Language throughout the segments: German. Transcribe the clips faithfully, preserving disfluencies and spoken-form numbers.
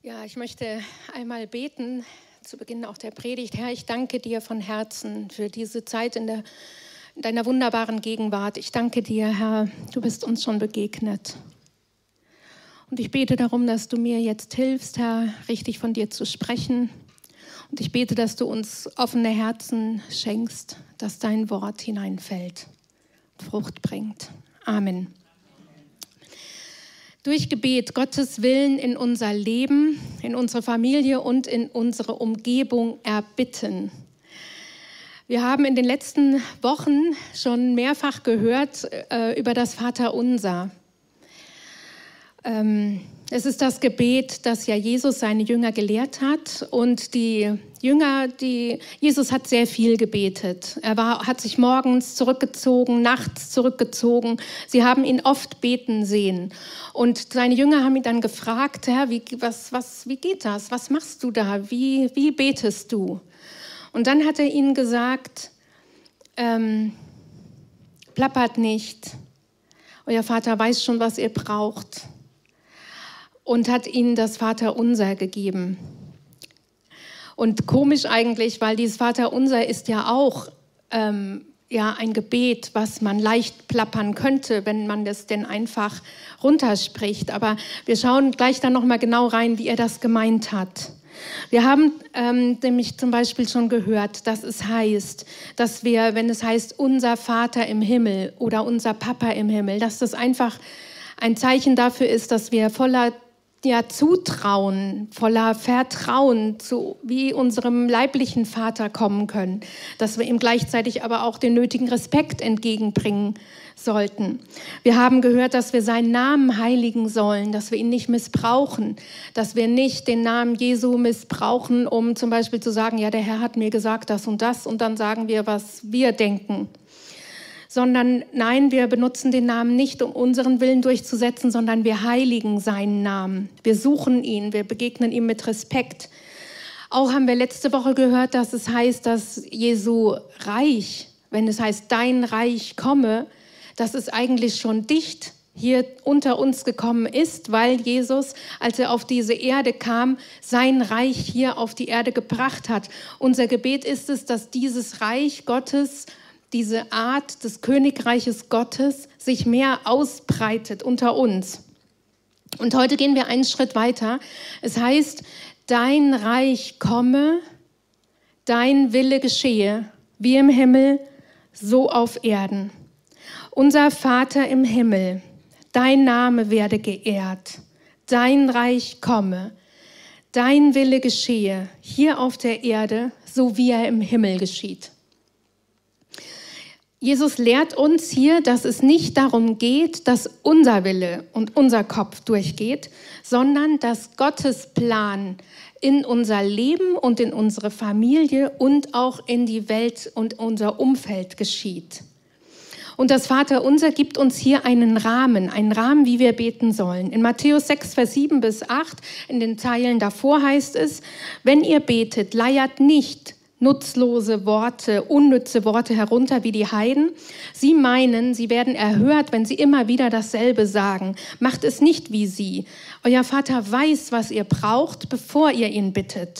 Ja, ich möchte einmal beten, zu Beginn auch der Predigt. Herr, ich danke dir von Herzen für diese Zeit in, der, in deiner wunderbaren Gegenwart. Ich danke dir, Herr, du bist uns schon begegnet. Und ich bete darum, dass du mir jetzt hilfst, Herr, richtig von dir zu sprechen. Und ich bete, dass du uns offene Herzen schenkst, dass dein Wort hineinfällt und Frucht bringt. Amen. Durch Gebet Gottes Willen in unser Leben, in unsere Familie und in unsere Umgebung erbitten. Wir haben in den letzten Wochen schon mehrfach gehört äh, über das Vaterunser. Ähm, es ist das Gebet, das ja Jesus seine Jünger gelehrt hat. Und die Jünger, die, Jesus hat sehr viel gebetet. Er war, hat sich morgens zurückgezogen, nachts zurückgezogen. Sie haben ihn oft beten sehen. Und seine Jünger haben ihn dann gefragt, Herr, wie, was, was, wie geht das? Was machst du da? Wie, wie betest du? Und dann hat er ihnen gesagt, ähm, plappert nicht. Euer Vater weiß schon, was ihr braucht. Und hat ihnen das Vaterunser gegeben. Und komisch eigentlich, weil dieses Vaterunser ist ja auch ähm, ja, ein Gebet, was man leicht plappern könnte, wenn man das denn einfach runterspricht. Aber wir schauen gleich dann nochmal genau rein, wie er das gemeint hat. Wir haben ähm, nämlich zum Beispiel schon gehört, dass es heißt, dass wir, wenn es heißt, unser Vater im Himmel oder unser Papa im Himmel, dass das einfach ein Zeichen dafür ist, dass wir voller ja, Zutrauen, voller Vertrauen zu wie unserem leiblichen Vater kommen können, dass wir ihm gleichzeitig aber auch den nötigen Respekt entgegenbringen sollten. Wir haben gehört, dass wir seinen Namen heiligen sollen, dass wir ihn nicht missbrauchen, dass wir nicht den Namen Jesu missbrauchen, um zum Beispiel zu sagen, ja, der Herr hat mir gesagt das und das und dann sagen wir, was wir denken. Sondern nein, wir benutzen den Namen nicht, um unseren Willen durchzusetzen, sondern wir heiligen seinen Namen. Wir suchen ihn, wir begegnen ihm mit Respekt. Auch haben wir letzte Woche gehört, dass es heißt, dass Jesu Reich, wenn es heißt, dein Reich komme, dass es eigentlich schon dicht hier unter uns gekommen ist, weil Jesus, als er auf diese Erde kam, sein Reich hier auf die Erde gebracht hat. Unser Gebet ist es, dass dieses Reich Gottes, diese Art des Königreiches Gottes sich mehr ausbreitet unter uns. Und heute gehen wir einen Schritt weiter. Es heißt, dein Reich komme, dein Wille geschehe, wie im Himmel, so auf Erden. Unser Vater im Himmel, dein Name werde geehrt, dein Reich komme, dein Wille geschehe, hier auf der Erde, so wie er im Himmel geschieht. Jesus lehrt uns hier, dass es nicht darum geht, dass unser Wille und unser Kopf durchgeht, sondern dass Gottes Plan in unser Leben und in unsere Familie und auch in die Welt und unser Umfeld geschieht. Und das Vaterunser gibt uns hier einen Rahmen, einen Rahmen, wie wir beten sollen. In Matthäus sechs, Vers sieben bis acht, in den Zeilen davor heißt es, wenn ihr betet, leiert nicht nutzlose Worte, unnütze Worte herunter wie die Heiden. Sie meinen, sie werden erhört, wenn sie immer wieder dasselbe sagen. Macht es nicht wie sie. Euer Vater weiß, was ihr braucht, bevor ihr ihn bittet.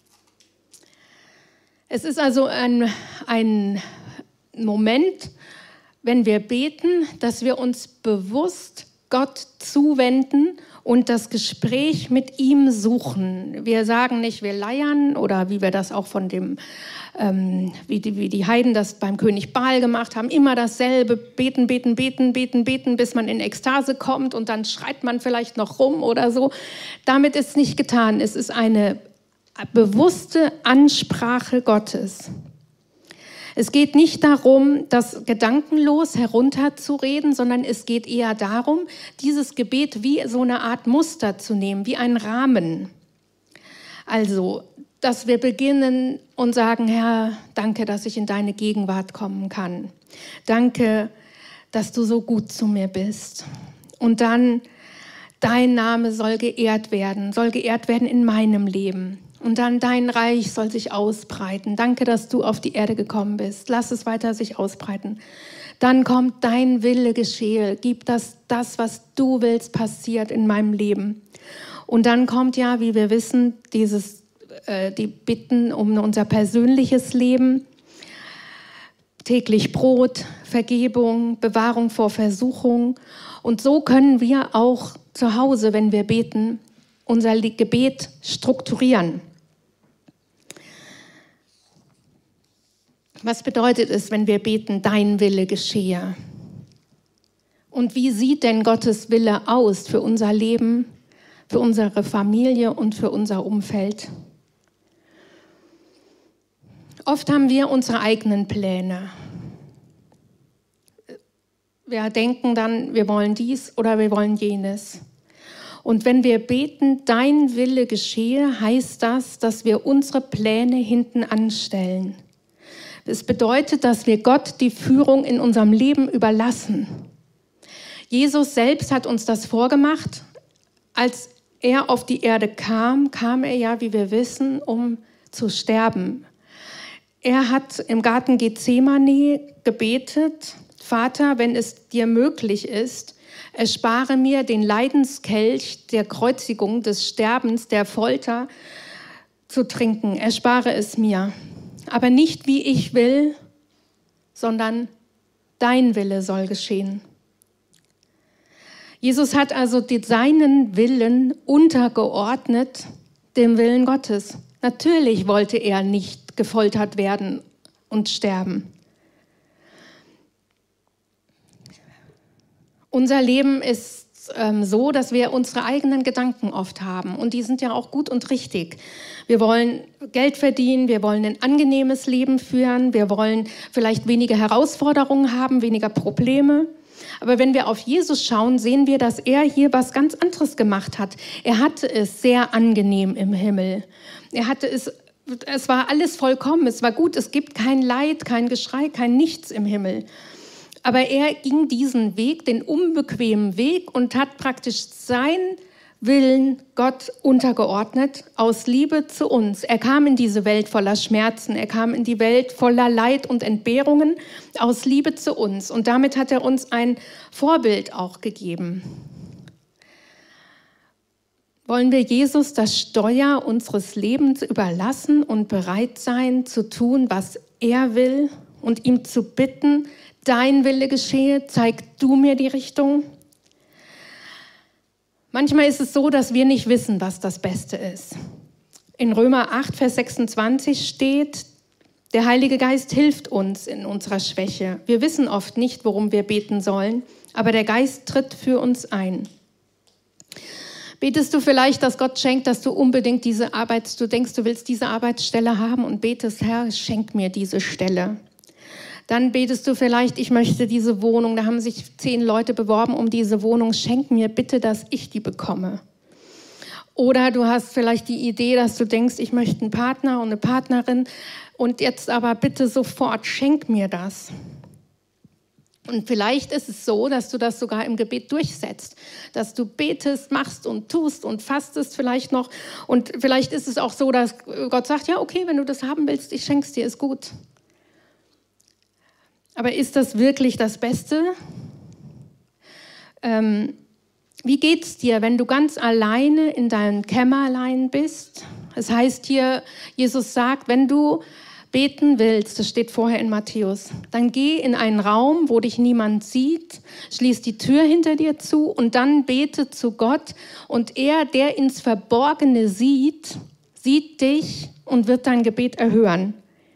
Es ist also ein, ein Moment, wenn wir beten, dass wir uns bewusst Gott zuwenden und das Gespräch mit ihm suchen. Wir sagen nicht, wir leiern oder wie wir das auch von dem, ähm, wie, die, wie die Heiden das beim König Baal gemacht haben, immer dasselbe, beten, beten, beten, beten, beten, bis man in Ekstase kommt und dann schreit man vielleicht noch rum oder so. Damit ist nicht getan. Es ist eine bewusste Ansprache Gottes. Es geht nicht darum, das gedankenlos herunterzureden, sondern es geht eher darum, dieses Gebet wie so eine Art Muster zu nehmen, wie ein Rahmen. Also, dass wir beginnen und sagen, Herr, danke, dass ich in deine Gegenwart kommen kann. Danke, dass du so gut zu mir bist. Und dann, dein Name soll geehrt werden, soll geehrt werden in meinem Leben. Und dann dein Reich soll sich ausbreiten. Danke, dass du auf die Erde gekommen bist. Lass es weiter sich ausbreiten. Dann kommt dein Wille geschehe. Gib das, das, was du willst, passiert in meinem Leben. Und dann kommt ja, wie wir wissen, dieses, äh, die Bitten um unser persönliches Leben, täglich Brot, Vergebung, Bewahrung vor Versuchung. Und so können wir auch zu Hause, wenn wir beten, unser Gebet strukturieren. Was bedeutet es, wenn wir beten, dein Wille geschehe? Und wie sieht denn Gottes Wille aus für unser Leben, für unsere Familie und für unser Umfeld? Oft haben wir unsere eigenen Pläne. Wir denken dann, wir wollen dies oder wir wollen jenes. Und wenn wir beten, dein Wille geschehe, heißt das, dass wir unsere Pläne hinten anstellen. Es bedeutet, dass wir Gott die Führung in unserem Leben überlassen. Jesus selbst hat uns das vorgemacht. Als er auf die Erde kam, kam er ja, wie wir wissen, um zu sterben. Er hat im Garten Gethsemane gebetet, Vater, wenn es dir möglich ist, erspare mir den Leidenskelch der Kreuzigung, des Sterbens, der Folter zu trinken. Erspare es mir. Aber nicht wie ich will, sondern dein Wille soll geschehen. Jesus hat also seinen Willen untergeordnet dem Willen Gottes. Natürlich wollte er nicht gefoltert werden und sterben. Unser Leben ist ähm, so, dass wir unsere eigenen Gedanken oft haben. Und die sind ja auch gut und richtig. Wir wollen Geld verdienen, wir wollen ein angenehmes Leben führen, wir wollen vielleicht weniger Herausforderungen haben, weniger Probleme. Aber wenn wir auf Jesus schauen, sehen wir, dass er hier was ganz anderes gemacht hat. Er hatte es sehr angenehm im Himmel. Er hatte es, es war alles vollkommen, es war gut, es gibt kein Leid, kein Geschrei, kein Nichts im Himmel. Aber er ging diesen Weg, den unbequemen Weg, und hat praktisch seinen Willen Gott untergeordnet, aus Liebe zu uns. Er kam in diese Welt voller Schmerzen, er kam in die Welt voller Leid und Entbehrungen, aus Liebe zu uns. Und damit hat er uns ein Vorbild auch gegeben. Wollen wir Jesus das Steuer unseres Lebens überlassen und bereit sein, zu tun, was er will, und ihm zu bitten, dein Wille geschehe, zeig du mir die Richtung? Manchmal ist es so, dass wir nicht wissen, was das Beste ist. In Römer acht, Vers sechsundzwanzig steht, der Heilige Geist hilft uns in unserer Schwäche. Wir wissen oft nicht, worum wir beten sollen, aber der Geist tritt für uns ein. Betest du vielleicht, dass Gott schenkt, dass du unbedingt diese Arbeit, du denkst, du willst diese Arbeitsstelle haben und betest, Herr, schenk mir diese Stelle. Dann betest du vielleicht, ich möchte diese Wohnung, da haben sich zehn Leute beworben um diese Wohnung, schenk mir bitte, dass ich die bekomme. Oder du hast vielleicht die Idee, dass du denkst, ich möchte einen Partner und eine Partnerin und jetzt aber bitte sofort, schenk mir das. Und vielleicht ist es so, dass du das sogar im Gebet durchsetzt, dass du betest, machst und tust und fastest vielleicht noch. Und vielleicht ist es auch so, dass Gott sagt, ja okay, wenn du das haben willst, ich schenk's dir, ist gut. Aber ist das wirklich das Beste? Ähm, wie geht's dir, wenn du ganz alleine in deinem Kämmerlein bist? Es heißt hier, Jesus sagt, wenn du beten willst, das steht vorher in Matthäus, dann geh in einen Raum, wo dich niemand sieht, schließ die Tür hinter dir zu und dann bete zu Gott. Und er, der ins Verborgene sieht, sieht dich und wird dein Gebet erhören.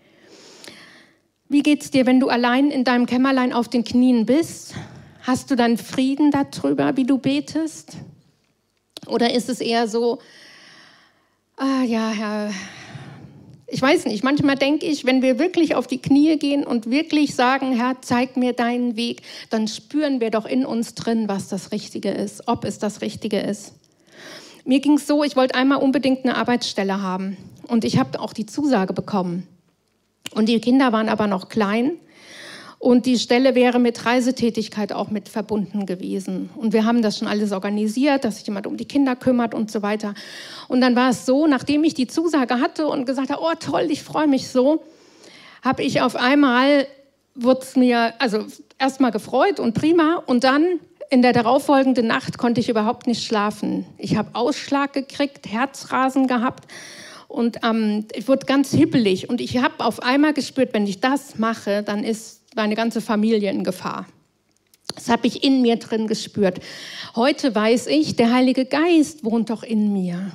Wie geht's dir, wenn du allein in deinem Kämmerlein auf den Knien bist? Hast du dann Frieden darüber, wie du betest? Oder ist es eher so, ah ja, Herr, ich weiß nicht, manchmal denke ich, wenn wir wirklich auf die Knie gehen und wirklich sagen, Herr, zeig mir deinen Weg, dann spüren wir doch in uns drin, was das Richtige ist, ob es das Richtige ist. Mir ging es so, ich wollte einmal unbedingt eine Arbeitsstelle haben und ich habe auch die Zusage bekommen. Und die Kinder waren aber noch klein und die Stelle wäre mit Reisetätigkeit auch mit verbunden gewesen. Und wir haben das schon alles organisiert, dass sich jemand um die Kinder kümmert und so weiter. Und dann war es so, nachdem ich die Zusage hatte und gesagt habe, oh toll, ich freue mich so, habe ich auf einmal, wurde es mir, also erstmal gefreut und prima. Und dann in der darauffolgenden Nacht konnte ich überhaupt nicht schlafen. Ich habe Ausschlag gekriegt, Herzrasen gehabt und ähm, ich wurde ganz hibbelig. Und ich habe auf einmal gespürt, wenn ich das mache, dann ist meine ganze Familie in Gefahr. Das habe ich in mir drin gespürt. Heute weiß ich, der Heilige Geist wohnt doch in mir.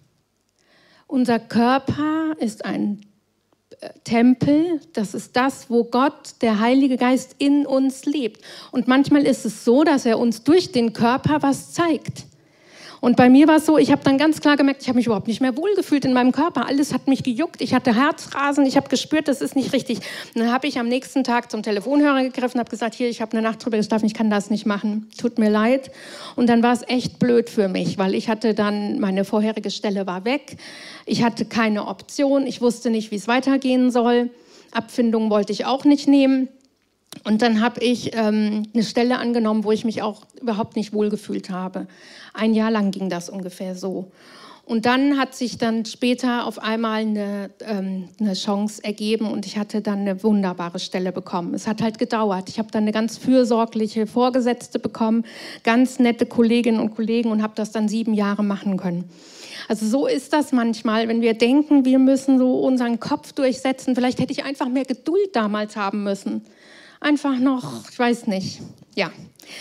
Unser Körper ist ein Tempel, das ist das, wo Gott, der Heilige Geist, in uns lebt. Und manchmal ist es so, dass er uns durch den Körper was zeigt. Und bei mir war es so, ich habe dann ganz klar gemerkt, ich habe mich überhaupt nicht mehr wohlgefühlt in meinem Körper. Alles hat mich gejuckt, ich hatte Herzrasen, ich habe gespürt, das ist nicht richtig. Und dann habe ich am nächsten Tag zum Telefonhörer gegriffen und habe gesagt, hier, ich habe eine Nacht drüber geschlafen, ich kann das nicht machen, tut mir leid. Und dann war es echt blöd für mich, weil ich hatte dann, meine vorherige Stelle war weg, ich hatte keine Option, ich wusste nicht, wie es weitergehen soll, Abfindung wollte ich auch nicht nehmen. Und dann habe ich ähm, eine Stelle angenommen, wo ich mich auch überhaupt nicht wohlgefühlt habe. Ein Jahr lang ging das ungefähr so. Und dann hat sich dann später auf einmal eine, ähm, eine Chance ergeben und ich hatte dann eine wunderbare Stelle bekommen. Es hat halt gedauert. Ich habe dann eine ganz fürsorgliche Vorgesetzte bekommen, ganz nette Kolleginnen und Kollegen und habe das dann sieben Jahre machen können. Also so ist das manchmal, wenn wir denken, wir müssen so unseren Kopf durchsetzen. Vielleicht hätte ich einfach mehr Geduld damals haben müssen. Einfach noch, ich weiß nicht, ja.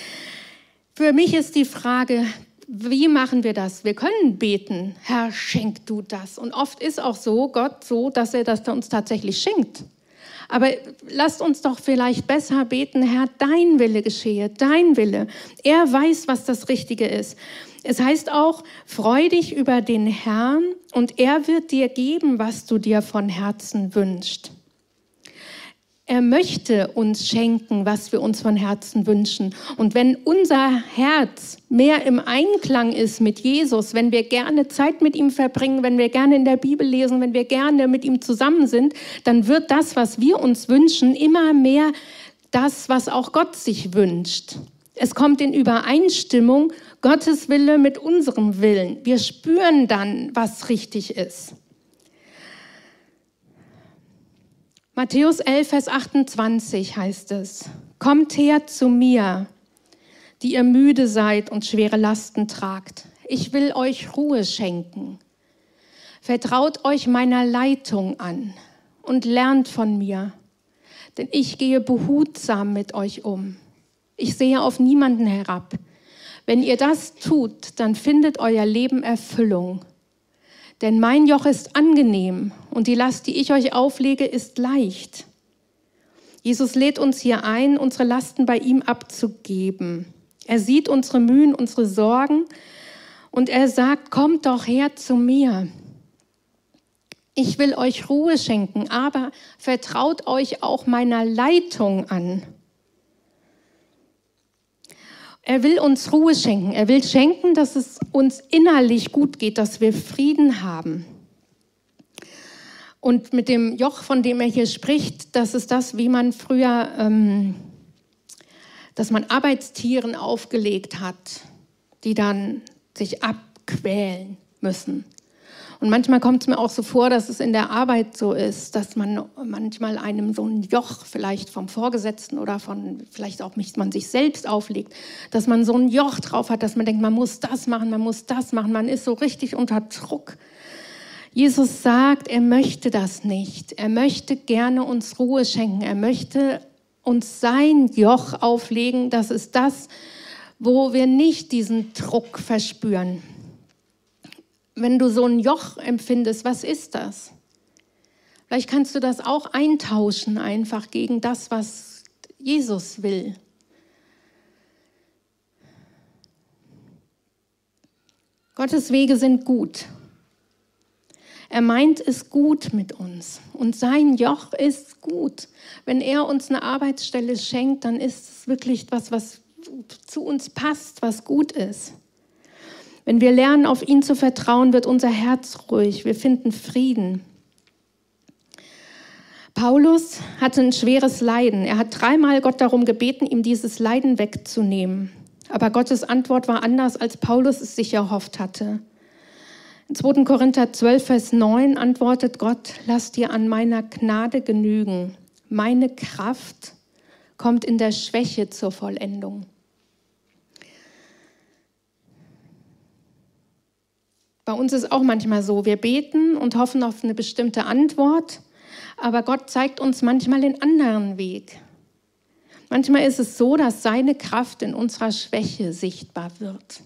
Für mich ist die Frage, wie machen wir das? Wir können beten, Herr, schenk du das. Und oft ist auch so, Gott so, dass er das uns tatsächlich schenkt. Aber lasst uns doch vielleicht besser beten, Herr, dein Wille geschehe, dein Wille. Er weiß, was das Richtige ist. Es heißt auch, freu dich über den Herrn und er wird dir geben, was du dir von Herzen wünschst. Er möchte uns schenken, was wir uns von Herzen wünschen. Und wenn unser Herz mehr im Einklang ist mit Jesus, wenn wir gerne Zeit mit ihm verbringen, wenn wir gerne in der Bibel lesen, wenn wir gerne mit ihm zusammen sind, dann wird das, was wir uns wünschen, immer mehr das, was auch Gott sich wünscht. Es kommt in Übereinstimmung Gottes Wille mit unserem Willen. Wir spüren dann, was richtig ist. Matthäus elf, Vers achtundzwanzig heißt es, kommt her zu mir, die ihr müde seid und schwere Lasten tragt. Ich will euch Ruhe schenken. Vertraut euch meiner Leitung an und lernt von mir, denn ich gehe behutsam mit euch um. Ich sehe auf niemanden herab. Wenn ihr das tut, dann findet euer Leben Erfüllung. Denn mein Joch ist angenehm und die Last, die ich euch auflege, ist leicht. Jesus lädt uns hier ein, unsere Lasten bei ihm abzugeben. Er sieht unsere Mühen, unsere Sorgen und er sagt, kommt doch her zu mir. Ich will euch Ruhe schenken, aber vertraut euch auch meiner Leitung an. Er will uns Ruhe schenken. Er will schenken, dass es uns innerlich gut geht, dass wir Frieden haben. Und mit dem Joch, von dem er hier spricht, das ist das, wie man früher, ähm, dass man Arbeitstieren aufgelegt hat, die dann sich abquälen müssen. Und manchmal kommt es mir auch so vor, dass es in der Arbeit so ist, dass man manchmal einem so ein Joch vielleicht vom Vorgesetzten oder von vielleicht auch nicht man sich selbst auflegt, dass man so ein Joch drauf hat, dass man denkt, man muss das machen, man muss das machen, man ist so richtig unter Druck. Jesus sagt, er möchte das nicht. Er möchte gerne uns Ruhe schenken. Er möchte uns sein Joch auflegen. Das ist das, wo wir nicht diesen Druck verspüren. Wenn du so ein Joch empfindest, was ist das? Vielleicht kannst du das auch eintauschen einfach gegen das, was Jesus will. Gottes Wege sind gut. Er meint es gut mit uns und sein Joch ist gut. Wenn er uns eine Arbeitsstelle schenkt, dann ist es wirklich was, was zu uns passt, was gut ist. Wenn wir lernen, auf ihn zu vertrauen, wird unser Herz ruhig. Wir finden Frieden. Paulus hatte ein schweres Leiden. Er hat dreimal Gott darum gebeten, ihm dieses Leiden wegzunehmen. Aber Gottes Antwort war anders, als Paulus es sich erhofft hatte. In zweiter Korinther zwölf, Vers neun antwortet Gott, lass dir an meiner Gnade genügen. Meine Kraft kommt in der Schwäche zur Vollendung. Bei uns ist auch manchmal so, wir beten und hoffen auf eine bestimmte Antwort, aber Gott zeigt uns manchmal den anderen Weg. Manchmal ist es so, dass seine Kraft in unserer Schwäche sichtbar wird.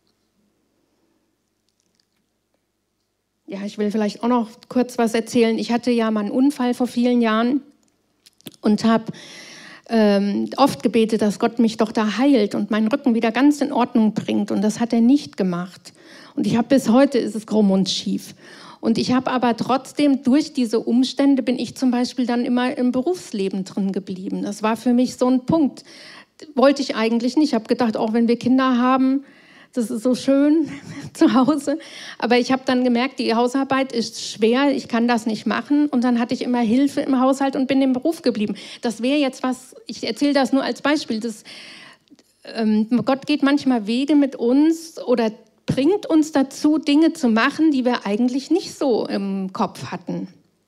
Ja, ich will vielleicht auch noch kurz was erzählen. Ich hatte ja mal einen Unfall vor vielen Jahren und habe ähm, oft gebetet, dass Gott mich doch da heilt und meinen Rücken wieder ganz in Ordnung bringt. Und das hat er nicht gemacht. Und ich habe bis heute, ist es krumm und schief. Und ich habe aber trotzdem, durch diese Umstände bin ich zum Beispiel dann immer im Berufsleben drin geblieben. Das war für mich so ein Punkt. Wollte ich eigentlich nicht. Ich habe gedacht, auch wenn wir Kinder haben, das ist so schön zu Hause. Aber ich habe dann gemerkt, die Hausarbeit ist schwer, ich kann das nicht machen. Und dann hatte ich immer Hilfe im Haushalt und bin im Beruf geblieben. Das wäre jetzt was, ich erzähle das nur als Beispiel. Das, ähm, Gott geht manchmal Wege mit uns oder bringt uns dazu, Dinge zu machen, die wir eigentlich nicht so im Kopf hatten.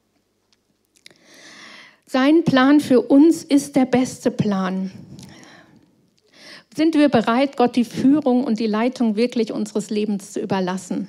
Sein Plan für uns ist der beste Plan. Sind wir bereit, Gott die Führung und die Leitung wirklich unseres Lebens zu überlassen?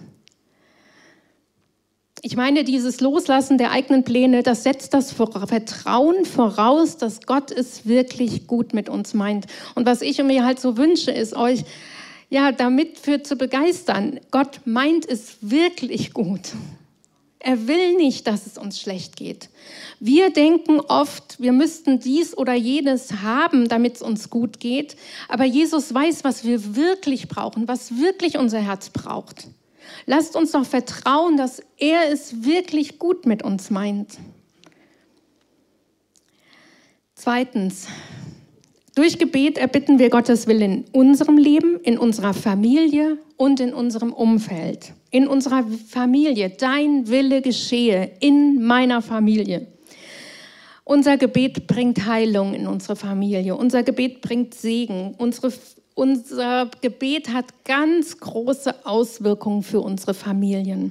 Ich meine, dieses Loslassen der eigenen Pläne, das setzt das Vertrauen voraus, dass Gott es wirklich gut mit uns meint. Und was ich mir halt so wünsche, ist euch, ja, damit für zu begeistern. Gott meint es wirklich gut. Er will nicht, dass es uns schlecht geht. Wir denken oft, wir müssten dies oder jenes haben, damit es uns gut geht. Aber Jesus weiß, was wir wirklich brauchen, was wirklich unser Herz braucht. Lasst uns doch vertrauen, dass er es wirklich gut mit uns meint. Zweitens, durch Gebet erbitten wir Gottes Willen in unserem Leben, in unserer Familie und in unserem Umfeld. In unserer Familie, dein Wille geschehe in meiner Familie. Unser Gebet bringt Heilung in unsere Familie. Unser Gebet bringt Segen. Unsere, unser Gebet hat ganz große Auswirkungen für unsere Familien.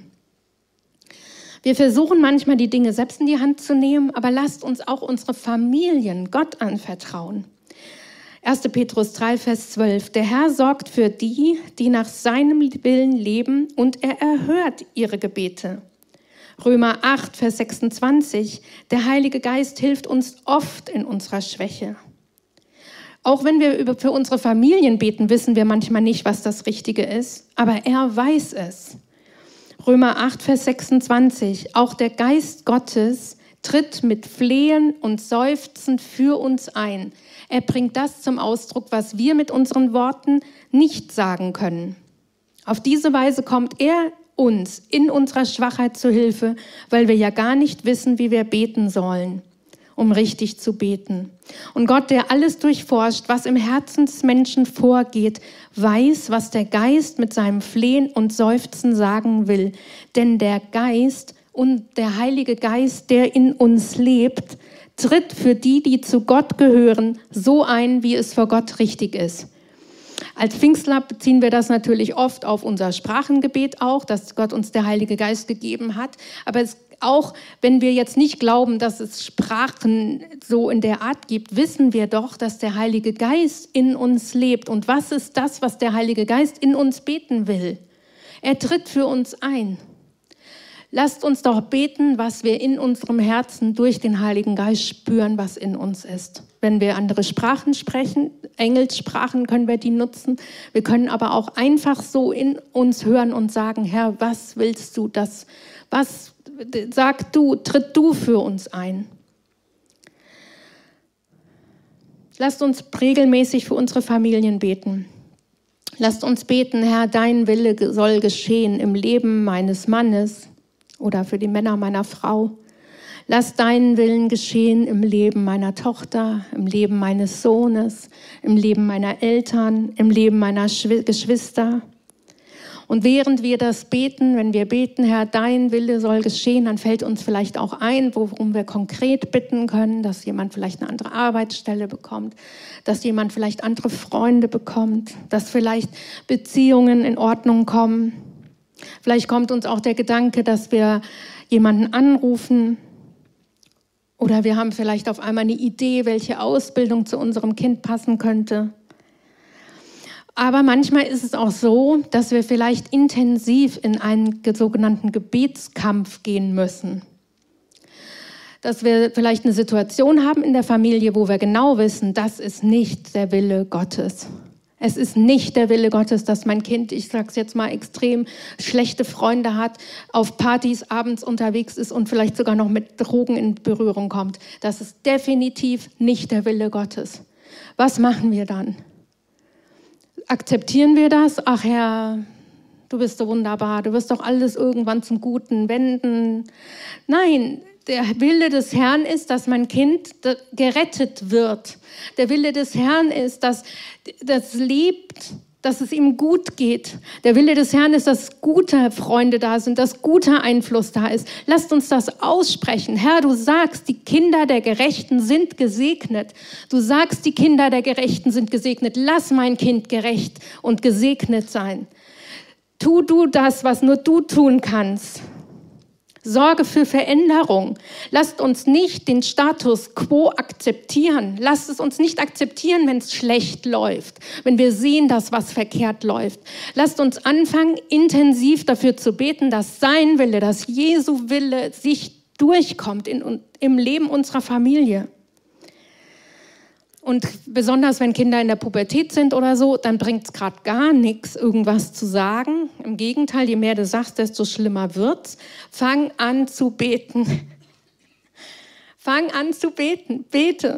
Wir versuchen manchmal, die Dinge selbst in die Hand zu nehmen, aber lasst uns auch unsere Familien Gott anvertrauen. erster Petrus drei, Vers zwölf. Der Herr sorgt für die, die nach seinem Willen leben, und er erhört ihre Gebete. Römer acht, Vers sechsundzwanzig. Der Heilige Geist hilft uns oft in unserer Schwäche. Auch wenn wir für unsere Familien beten, wissen wir manchmal nicht, was das Richtige ist, aber er weiß es. Römer acht, Vers sechsundzwanzig. Auch der Geist Gottes tritt mit Flehen und Seufzen für uns ein. Er bringt das zum Ausdruck, was wir mit unseren Worten nicht sagen können. Auf diese Weise kommt er uns in unserer Schwachheit zu Hilfe, weil wir ja gar nicht wissen, wie wir beten sollen, um richtig zu beten. Und Gott, der alles durchforscht, was im Herzen des Menschen vorgeht, weiß, was der Geist mit seinem Flehen und Seufzen sagen will. Denn der Geist und der Heilige Geist, der in uns lebt, tritt für die, die zu Gott gehören, so ein, wie es vor Gott richtig ist. Als Pfingstler beziehen wir das natürlich oft auf unser Sprachengebet auch, dass Gott uns der Heilige Geist gegeben hat. Aber es, auch wenn wir jetzt nicht glauben, dass es Sprachen so in der Art gibt, wissen wir doch, dass der Heilige Geist in uns lebt. Und was ist das, was der Heilige Geist in uns beten will? Er tritt für uns ein. Lasst uns doch beten, was wir in unserem Herzen durch den Heiligen Geist spüren, was in uns ist. Wenn wir andere Sprachen sprechen, Engelssprachen können wir die nutzen. Wir können aber auch einfach so in uns hören und sagen, Herr, was willst du, das, was sag du, tritt du für uns ein. Lasst uns regelmäßig für unsere Familien beten. Lasst uns beten, Herr, dein Wille soll geschehen im Leben meines Mannes oder für die Männer meiner Frau. Lass deinen Willen geschehen im Leben meiner Tochter, im Leben meines Sohnes, im Leben meiner Eltern, im Leben meiner Geschwister. Und während wir das beten, wenn wir beten, Herr, dein Wille soll geschehen, dann fällt uns vielleicht auch ein, worum wir konkret bitten können, dass jemand vielleicht eine andere Arbeitsstelle bekommt, dass jemand vielleicht andere Freunde bekommt, dass vielleicht Beziehungen in Ordnung kommen. Vielleicht kommt uns auch der Gedanke, dass wir jemanden anrufen oder wir haben vielleicht auf einmal eine Idee, welche Ausbildung zu unserem Kind passen könnte. Aber manchmal ist es auch so, dass wir vielleicht intensiv in einen sogenannten Gebetskampf gehen müssen. Dass wir vielleicht eine Situation haben in der Familie, wo wir genau wissen, das ist nicht der Wille Gottes. Es ist nicht der Wille Gottes, dass mein Kind, ich sage es jetzt mal extrem, schlechte Freunde hat, auf Partys abends unterwegs ist und vielleicht sogar noch mit Drogen in Berührung kommt. Das ist definitiv nicht der Wille Gottes. Was machen wir dann? Akzeptieren wir das? Ach Herr, du bist so wunderbar, du wirst doch alles irgendwann zum Guten wenden. Nein, der Wille des Herrn ist, dass mein Kind gerettet wird. Der Wille des Herrn ist, dass das lebt, dass es ihm gut geht. Der Wille des Herrn ist, dass gute Freunde da sind, dass guter Einfluss da ist. Lasst uns das aussprechen. Herr, du sagst, die Kinder der Gerechten sind gesegnet. Du sagst, die Kinder der Gerechten sind gesegnet. Lass mein Kind gerecht und gesegnet sein. Tu du das, was nur du tun kannst. Sorge für Veränderung. Lasst uns nicht den Status quo akzeptieren. Lasst es uns nicht akzeptieren, wenn es schlecht läuft, wenn wir sehen, dass was verkehrt läuft. Lasst uns anfangen, intensiv dafür zu beten, dass sein Wille, dass Jesu Wille sich durchkommt in, im Leben unserer Familie. Und besonders, wenn Kinder in der Pubertät sind oder so, dann bringt es gerade gar nichts, irgendwas zu sagen. Im Gegenteil, je mehr du sagst, desto schlimmer wird's. Fang an zu beten. Fang an zu beten. Bete.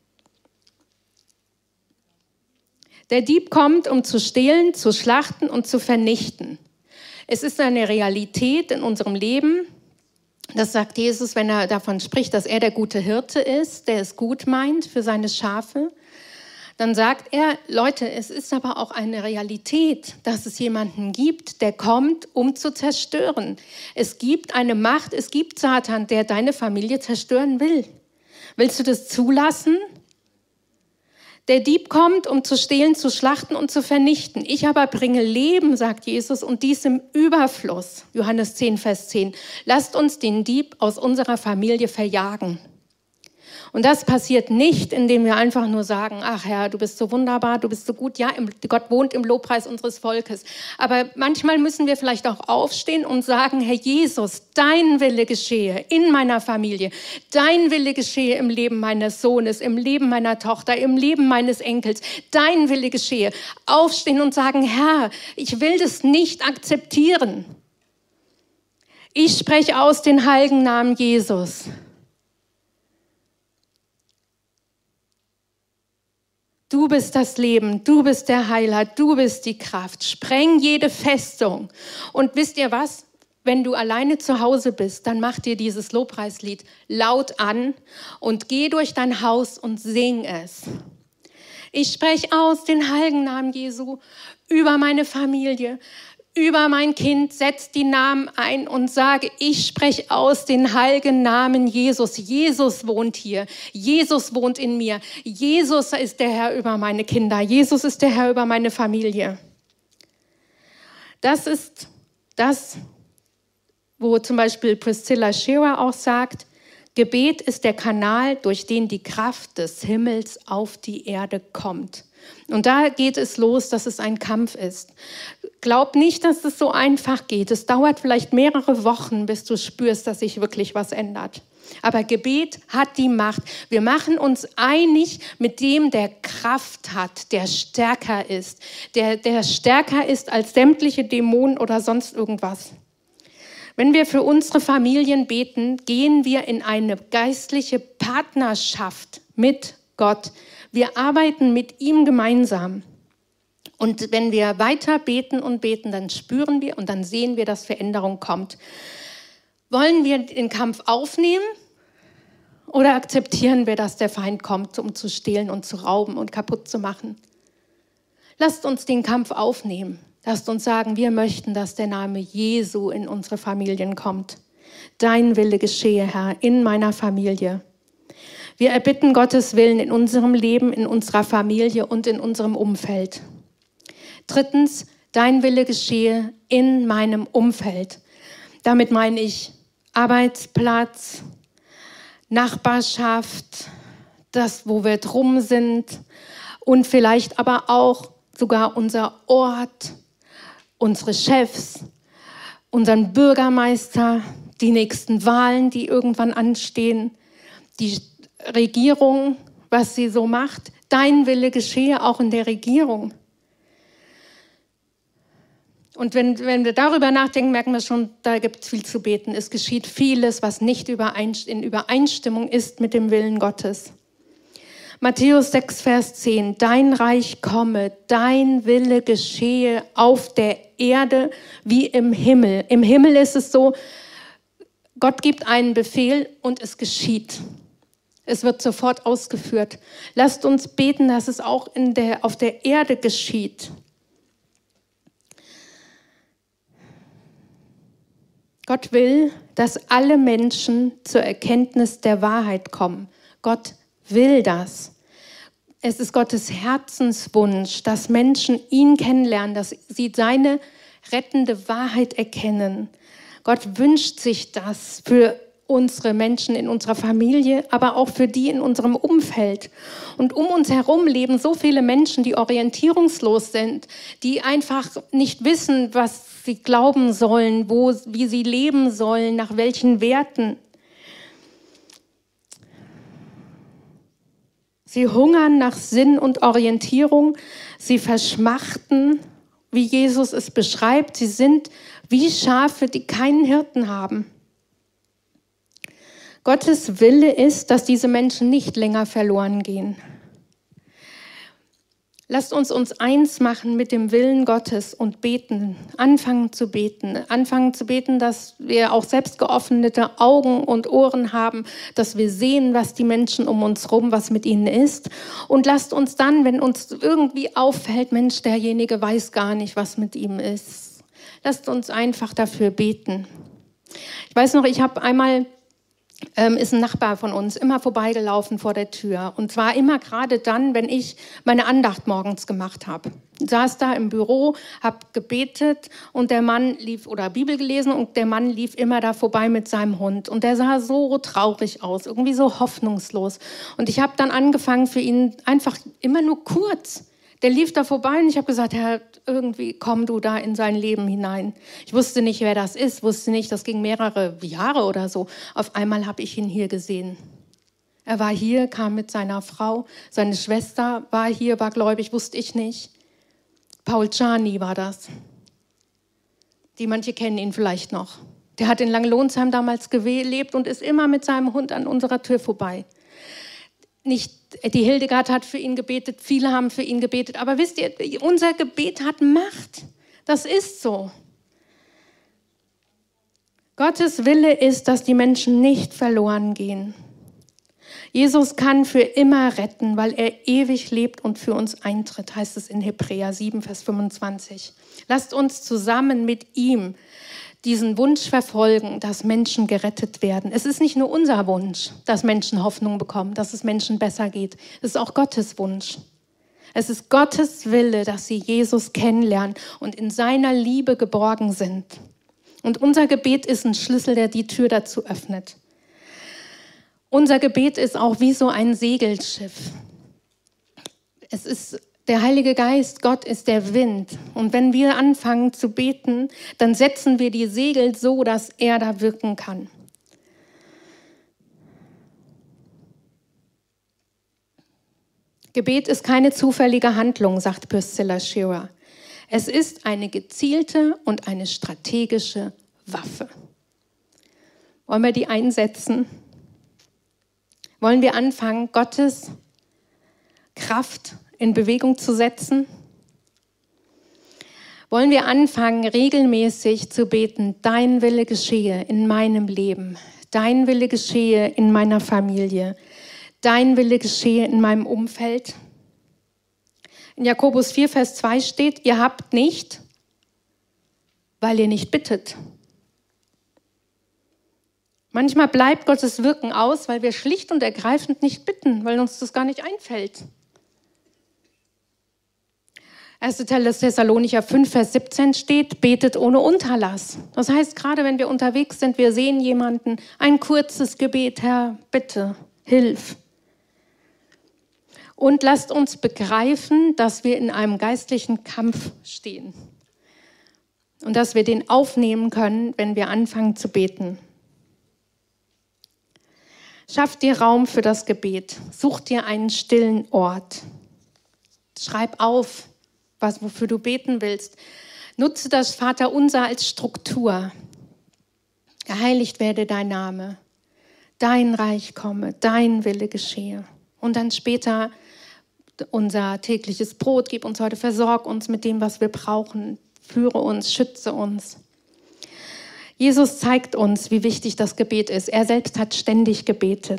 Der Dieb kommt, um zu stehlen, zu schlachten und zu vernichten. Es ist eine Realität in unserem Leben. Das sagt Jesus, wenn er davon spricht, dass er der gute Hirte ist, der es gut meint für seine Schafe. Dann sagt er, Leute, es ist aber auch eine Realität, dass es jemanden gibt, der kommt, um zu zerstören. Es gibt eine Macht, es gibt Satan, der deine Familie zerstören will. Willst du das zulassen? Der Dieb kommt, um zu stehlen, zu schlachten und zu vernichten. Ich aber bringe Leben, sagt Jesus, und dies im Überfluss. Johannes zehn, Vers zehn. Lasst uns den Dieb aus unserer Familie verjagen. Und das passiert nicht, indem wir einfach nur sagen, ach Herr, du bist so wunderbar, du bist so gut. Ja, Gott wohnt im Lobpreis unseres Volkes. Aber manchmal müssen wir vielleicht auch aufstehen und sagen, Herr Jesus, dein Wille geschehe in meiner Familie. Dein Wille geschehe im Leben meines Sohnes, im Leben meiner Tochter, im Leben meines Enkels. Dein Wille geschehe. Aufstehen und sagen, Herr, ich will das nicht akzeptieren. Ich spreche aus den heiligen Namen Jesus. Du bist das Leben, du bist der Heiler, du bist die Kraft. Spreng jede Festung. Und wisst ihr was? Wenn du alleine zu Hause bist, dann mach dir dieses Lobpreislied laut an und geh durch dein Haus und sing es. Ich spreche aus den heiligen Namen Jesu über meine Familie, über mein Kind, setz die Namen ein und sage, ich spreche aus den heiligen Namen Jesus. Jesus wohnt hier. Jesus wohnt in mir. Jesus ist der Herr über meine Kinder. Jesus ist der Herr über meine Familie. Das ist das, wo zum Beispiel Priscilla Shirer auch sagt, Gebet ist der Kanal, durch den die Kraft des Himmels auf die Erde kommt. Und da geht es los, dass es ein Kampf ist. Glaub nicht, dass es so einfach geht. Es dauert vielleicht mehrere Wochen, bis du spürst, dass sich wirklich was ändert. Aber Gebet hat die Macht. Wir machen uns einig mit dem, der Kraft hat, der stärker ist, der, der stärker ist als sämtliche Dämonen oder sonst irgendwas. Wenn wir für unsere Familien beten, gehen wir in eine geistliche Partnerschaft mit Gott. Wir arbeiten mit ihm gemeinsam. Und wenn wir weiter beten und beten, dann spüren wir und dann sehen wir, dass Veränderung kommt. Wollen wir den Kampf aufnehmen oder akzeptieren wir, dass der Feind kommt, um zu stehlen und zu rauben und kaputt zu machen? Lasst uns den Kampf aufnehmen. Lasst uns sagen, wir möchten, dass der Name Jesu in unsere Familien kommt. Dein Wille geschehe, Herr, in meiner Familie. Wir erbitten Gottes Willen in unserem Leben, in unserer Familie und in unserem Umfeld. Drittens, dein Wille geschehe in meinem Umfeld. Damit meine ich Arbeitsplatz, Nachbarschaft, das, wo wir drum sind und vielleicht aber auch sogar unser Ort, unsere Chefs, unseren Bürgermeister, die nächsten Wahlen, die irgendwann anstehen, die Regierung, was sie so macht. Dein Wille geschehe auch in der Regierung. Und wenn, wenn wir darüber nachdenken, merken wir schon, da gibt es viel zu beten. Es geschieht vieles, was nicht in Übereinstimmung ist mit dem Willen Gottes. Matthäus sechs, Vers zehn. Dein Reich komme, dein Wille geschehe auf der Erde wie im Himmel. Im Himmel ist es so, Gott gibt einen Befehl und es geschieht. Es wird sofort ausgeführt. Lasst uns beten, dass es auch in der, auf der Erde geschieht. Gott will, dass alle Menschen zur Erkenntnis der Wahrheit kommen. Gott will das. Es ist Gottes Herzenswunsch, dass Menschen ihn kennenlernen, dass sie seine rettende Wahrheit erkennen. Gott wünscht sich das für unsere Menschen in unserer Familie, aber auch für die in unserem Umfeld. Und um uns herum leben so viele Menschen, die orientierungslos sind, die einfach nicht wissen, was sie glauben sollen, wo, wie sie leben sollen, nach welchen Werten. Sie hungern nach Sinn und Orientierung, sie verschmachten, wie Jesus es beschreibt. Sie sind wie Schafe, die keinen Hirten haben. Gottes Wille ist, dass diese Menschen nicht länger verloren gehen. Lasst uns uns eins machen mit dem Willen Gottes und beten, anfangen zu beten, anfangen zu beten, dass wir auch selbst geöffnete Augen und Ohren haben, dass wir sehen, was die Menschen um uns herum, was mit ihnen ist. Und lasst uns dann, wenn uns irgendwie auffällt, Mensch, derjenige weiß gar nicht, was mit ihm ist, lasst uns einfach dafür beten. Ich weiß noch, ich habe einmal Ähm, ist ein Nachbar von uns immer vorbeigelaufen vor der Tür. Und zwar immer gerade dann, wenn ich meine Andacht morgens gemacht habe. Ich saß da im Büro, habe gebetet und der Mann lief, oder Bibel gelesen, und der Mann lief immer da vorbei mit seinem Hund. Und der sah so traurig aus, irgendwie so hoffnungslos. Und ich habe dann angefangen für ihn einfach immer nur kurz. Der lief da vorbei und ich habe gesagt, Herr, irgendwie komm du da in sein Leben hinein. Ich wusste nicht, wer das ist, wusste nicht, das ging mehrere Jahre oder so. Auf einmal habe ich ihn hier gesehen. Er war hier, kam mit seiner Frau, seine Schwester war hier, war gläubig, wusste ich nicht. Paul Czani war das. Die manche kennen ihn vielleicht noch. Der hat in Langenlohnsheim damals gelebt und ist immer mit seinem Hund an unserer Tür vorbei. Nicht, die Hildegard hat für ihn gebetet, viele haben für ihn gebetet, aber wisst ihr, unser Gebet hat Macht. Das ist so. Gottes Wille ist, dass die Menschen nicht verloren gehen. Jesus kann für immer retten, weil er ewig lebt und für uns eintritt, heißt es in Hebräer sieben, Vers fünfundzwanzig. Lasst uns zusammen mit ihm diesen Wunsch verfolgen, dass Menschen gerettet werden. Es ist nicht nur unser Wunsch, dass Menschen Hoffnung bekommen, dass es Menschen besser geht. Es ist auch Gottes Wunsch. Es ist Gottes Wille, dass sie Jesus kennenlernen und in seiner Liebe geborgen sind. Und unser Gebet ist ein Schlüssel, der die Tür dazu öffnet. Unser Gebet ist auch wie so ein Segelschiff. Es ist der Heilige Geist, Gott ist der Wind. Und wenn wir anfangen zu beten, dann setzen wir die Segel so, dass er da wirken kann. Gebet ist keine zufällige Handlung, sagt Priscilla Shirer. Es ist eine gezielte und eine strategische Waffe. Wollen wir die einsetzen? Wollen wir anfangen, Gottes Kraft in Bewegung zu setzen? Wollen wir anfangen, regelmäßig zu beten, dein Wille geschehe in meinem Leben, dein Wille geschehe in meiner Familie, dein Wille geschehe in meinem Umfeld? In Jakobus vier, Vers zwei steht, ihr habt nicht, weil ihr nicht bittet. Manchmal bleibt Gottes Wirken aus, weil wir schlicht und ergreifend nicht bitten, weil uns das gar nicht einfällt. erster Thessalonicher fünf, Vers siebzehn steht, betet ohne Unterlass. Das heißt, gerade wenn wir unterwegs sind, wir sehen jemanden, ein kurzes Gebet, Herr, bitte, hilf. Und lasst uns begreifen, dass wir in einem geistlichen Kampf stehen. Und dass wir den aufnehmen können, wenn wir anfangen zu beten. Schaff dir Raum für das Gebet. Such dir einen stillen Ort. Schreib auf, was, wofür du beten willst. Nutze das Vaterunser als Struktur. Geheiligt werde dein Name. Dein Reich komme, dein Wille geschehe. Und dann später unser tägliches Brot, gib uns heute, versorg uns mit dem, was wir brauchen. Führe uns, schütze uns. Jesus zeigt uns, wie wichtig das Gebet ist. Er selbst hat ständig gebetet.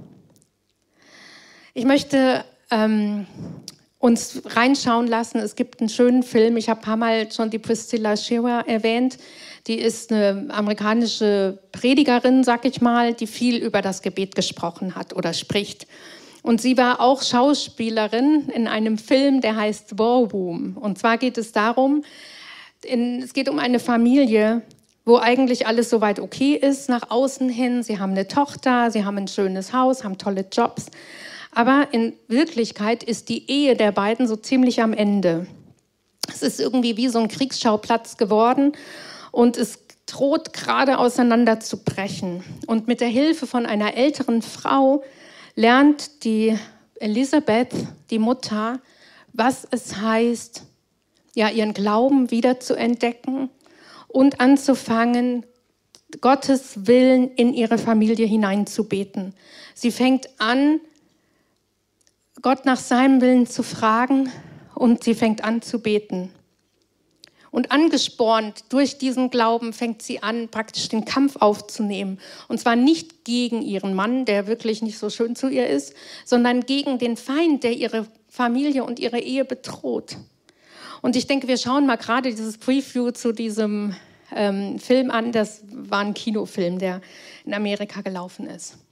Ich möchte ähm, uns reinschauen lassen. Es gibt einen schönen Film. Ich habe ein paar Mal schon die Priscilla Shirer erwähnt. Die ist eine amerikanische Predigerin, sag ich mal, die viel über das Gebet gesprochen hat oder spricht. Und sie war auch Schauspielerin in einem Film, der heißt War Room. Und zwar geht es darum, in, es geht um eine Familie, wo eigentlich alles soweit okay ist, nach außen hin. Sie haben eine Tochter, sie haben ein schönes Haus, haben tolle Jobs. Aber in Wirklichkeit ist die Ehe der beiden so ziemlich am Ende. Es ist irgendwie wie so ein Kriegsschauplatz geworden und es droht gerade auseinanderzubrechen. Und mit der Hilfe von einer älteren Frau lernt die Elisabeth, die Mutter, was es heißt, ja, ihren Glauben wieder zu entdecken und anzufangen, Gottes Willen in ihre Familie hineinzubeten. Sie fängt an, Gott nach seinem Willen zu fragen und sie fängt an zu beten. Und angespornt durch diesen Glauben fängt sie an, praktisch den Kampf aufzunehmen. Und zwar nicht gegen ihren Mann, der wirklich nicht so schön zu ihr ist, sondern gegen den Feind, der ihre Familie und ihre Ehe bedroht. Und ich denke, wir schauen mal gerade dieses Preview zu diesem ähm, Film an. Das war ein Kinofilm, der in Amerika gelaufen ist.